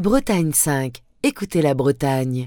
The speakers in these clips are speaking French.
Bretagne 5. Écoutez la Bretagne.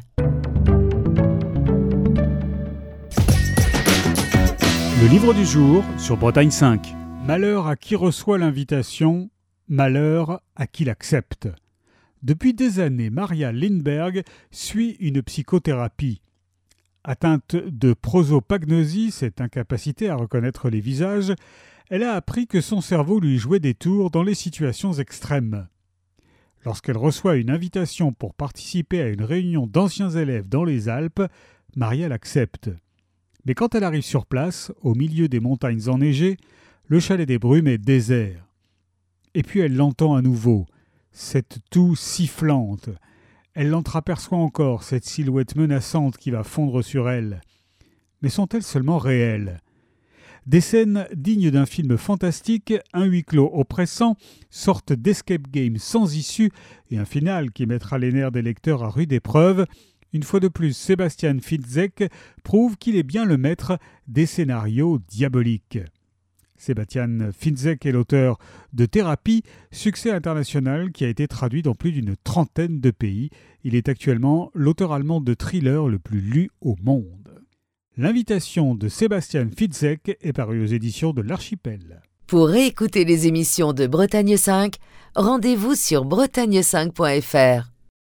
Le livre du jour sur Bretagne 5. Malheur à qui reçoit l'invitation, malheur à qui l'accepte. Depuis des années, Maria Lindberg suit une psychothérapie. Atteinte de prosopagnosie, cette incapacité à reconnaître les visages, elle a appris que son cerveau lui jouait des tours dans les situations extrêmes. Lorsqu'elle reçoit une invitation pour participer à une réunion d'anciens élèves dans les Alpes, Maria l'accepte. Mais quand elle arrive sur place, au milieu des montagnes enneigées, le chalet des Brumes est désert. Et puis elle l'entend à nouveau, cette toux sifflante. Elle l'entreaperçoit encore, cette silhouette menaçante qui va fondre sur elle. Mais sont-elles seulement réelles ? Des scènes dignes d'un film fantastique, un huis clos oppressant, sorte d'escape game sans issue et un final qui mettra les nerfs des lecteurs à rude épreuve. Une fois de plus, Sebastian Fitzek prouve qu'il est bien le maître des scénarios diaboliques. Sebastian Fitzek est l'auteur de Thérapie, succès international qui a été traduit dans plus d'une trentaine de pays. Il est actuellement l'auteur allemand de thriller le plus lu au monde. L'invitation de Sebastian Fitzek est parue aux éditions de l'Archipel. Pour réécouter les émissions de Bretagne 5, rendez-vous sur bretagne5.fr.